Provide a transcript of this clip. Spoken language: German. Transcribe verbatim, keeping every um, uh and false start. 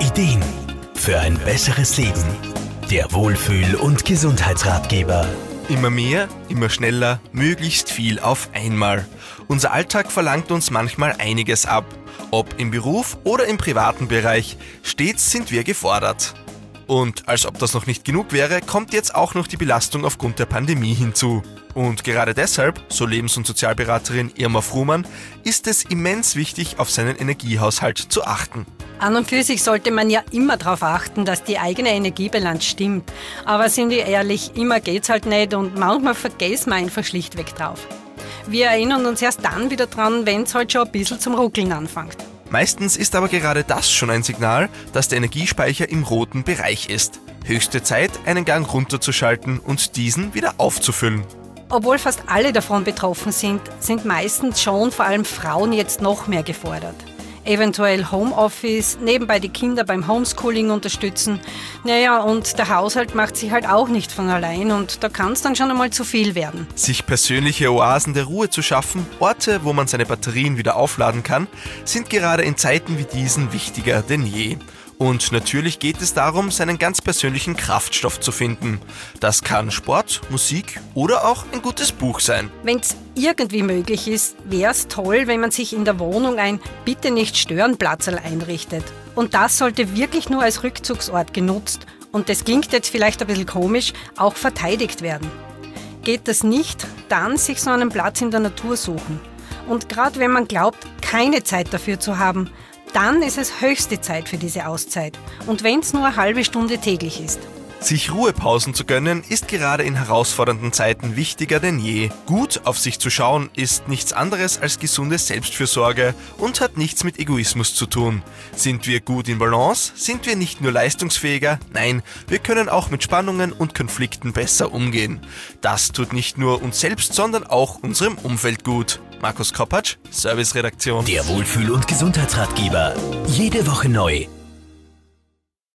Ideen für ein besseres Leben. Der Wohlfühl- und Gesundheitsratgeber. Immer mehr, immer schneller, möglichst viel auf einmal. Unser Alltag verlangt uns manchmal einiges ab. Ob im Beruf oder im privaten Bereich, stets sind wir gefordert. Und als ob das noch nicht genug wäre, kommt jetzt auch noch die Belastung aufgrund der Pandemie hinzu. Und gerade deshalb, so Lebens- und Sozialberaterin Irma Fruhmann, ist es immens wichtig, auf seinen Energiehaushalt zu achten. An und für sich sollte man ja immer darauf achten, dass die eigene Energiebilanz stimmt. Aber sind wir ehrlich, immer geht's halt nicht und manchmal vergessen wir einfach schlichtweg drauf. Wir erinnern uns erst dann wieder dran, wenn es halt schon ein bisschen zum Ruckeln anfängt. Meistens ist aber gerade das schon ein Signal, dass der Energiespeicher im roten Bereich ist. Höchste Zeit, einen Gang runterzuschalten und diesen wieder aufzufüllen. Obwohl fast alle davon betroffen sind, sind meistens schon vor allem Frauen jetzt noch mehr gefordert. Eventuell Homeoffice, nebenbei die Kinder beim Homeschooling unterstützen. Naja, und der Haushalt macht sich halt auch nicht von allein und da kann es dann schon einmal zu viel werden. Sich persönliche Oasen der Ruhe zu schaffen, Orte, wo man seine Batterien wieder aufladen kann, sind gerade in Zeiten wie diesen wichtiger denn je. Und natürlich geht es darum, seinen ganz persönlichen Kraftstoff zu finden. Das kann Sport, Musik oder auch ein gutes Buch sein. Wenn es irgendwie möglich ist, wäre es toll, wenn man sich in der Wohnung ein Bitte-nicht-stören-Platzerl einrichtet. Und das sollte wirklich nur als Rückzugsort genutzt und das klingt jetzt vielleicht ein bisschen komisch, auch verteidigt werden. Geht das nicht, dann sich so einen Platz in der Natur suchen. Und gerade wenn man glaubt, keine Zeit dafür zu haben, dann ist es höchste Zeit für diese Auszeit. Und wenn es nur eine halbe Stunde täglich ist. Sich Ruhepausen zu gönnen, ist gerade in herausfordernden Zeiten wichtiger denn je. Gut auf sich zu schauen, ist nichts anderes als gesunde Selbstfürsorge und hat nichts mit Egoismus zu tun. Sind wir gut in Balance, sind wir nicht nur leistungsfähiger, nein, wir können auch mit Spannungen und Konflikten besser umgehen. Das tut nicht nur uns selbst, sondern auch unserem Umfeld gut. Markus Koppatsch, Serviceredaktion. Der Wohlfühl- und Gesundheitsratgeber. Jede Woche neu.